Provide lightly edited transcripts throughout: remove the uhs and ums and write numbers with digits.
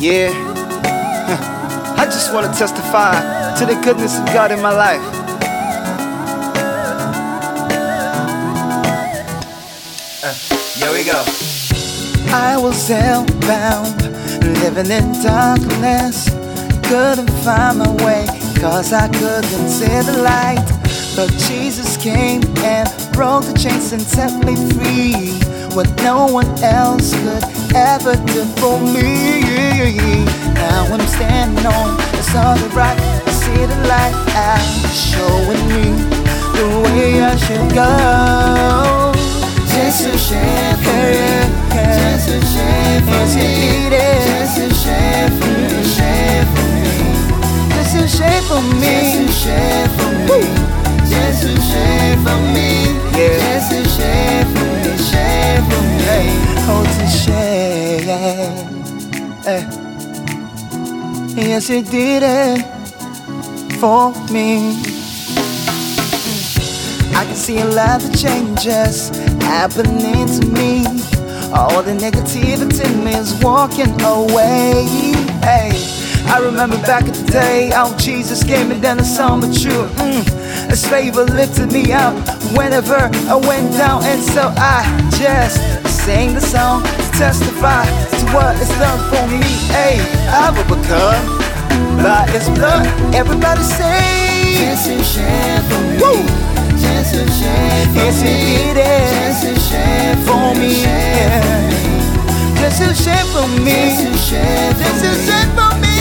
Yeah, I just want to testify to the goodness of God in my life. Here we go. I was hellbound, living in darkness. Couldn't find my way, cause I couldn't see the light. But Jesus came and broke the chains and set me free, what no one else could ever do for me. Now I'm standing on the solid rock, I see the light out, showing me the way I should go. Jesus shed for me, Jesus shed for me, Jesus shed for me, shed for me, Jesus shed for me, Jesus shed for me, Jesus shed for me, Jesus shed for me, shed for me, oh to shed. Yes, He did it for me. I can see a lot of changes happening to me. All the negativity in me is walking away. Hey, I remember back in the day how Jesus gave me then a song but true. His favor lifted me up whenever I went down, and so I just sing the song to testify to what it's done for me. Hey, I've overcome by His blood. Everybody say, Jesus shed for me. Woo! Jesus shed for me. Yes, He did it. Jesus shed for me. Jesus shed for me. Jesus shed for me.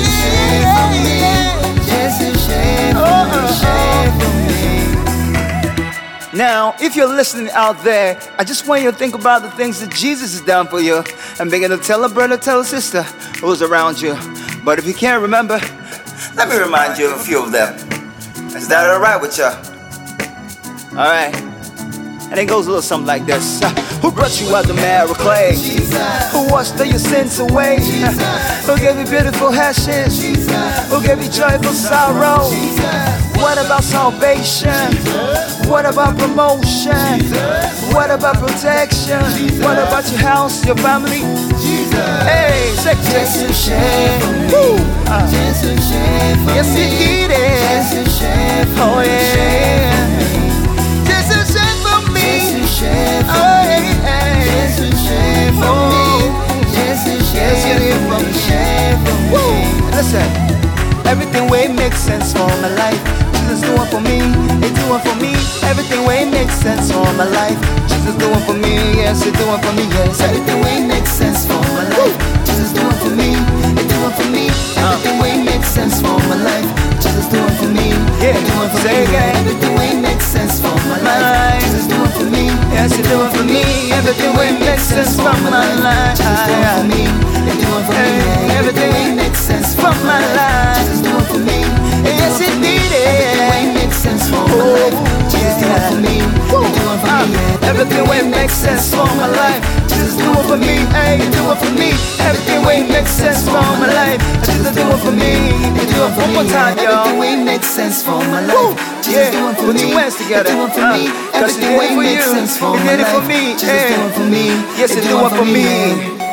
Jesus shed for me. Now, if you're listening out there, I just want you to think about the things that Jesus has done for you, and begin to tell a brother, tell a sister who's around you. But if you can't remember, let me remind you of a few of them. Is that alright with you? Alright. And it goes a little something like this. Who brought you out the marrow clay? Jesus. Who washed all your sins away? Jesus. Who gave you beautiful ashes? Jesus. Who gave you joyful sorrow? Jesus. What about salvation? Jesus. What about promotion? Jesus. What about protection? Jesus. What about your house, your family? Jesus. Hey, say Jesus shed for me. Jesus shed for me. Yes, He did it. Jesus shed for me. Oh yeah. Jesus shed for me. Jesus shed for me. Jesus shed for me. Jesus shed for me. Shed for me. Listen, everything way makes sense for my life. Jesus doing for me, He doing for me. Everything way makes sense for my life. Jesus doing for me, yes, He doing for me, yes. Everything way makes sense for my life. Jesus doing for me, He doing for me. Everything way makes sense for my life. Jesus doing for me, He doing for me. Everything way makes sense for my life. Jesus doing for me, yes, He doing for me. Everything way makes sense for my life. Jesus doing for me, He doing for me. Everything way makes sense for my life. Jesus doing for me, yes, He did it. Everything way makes sense for my life. Jesus doing for me, He doing for me. Everything way makes sense for my life. Jesus doing for me, hey, He doing for me. Everything way makes sense for my life. Jesus doing for me, He doing for me. One more time, y'all. Everything way makes sense for my life. Jesus doing for me. Put your hands together. He doing for me. Everything way makes sense for my life. He did it for me. Jesus doing for me. Yes, He doing for me.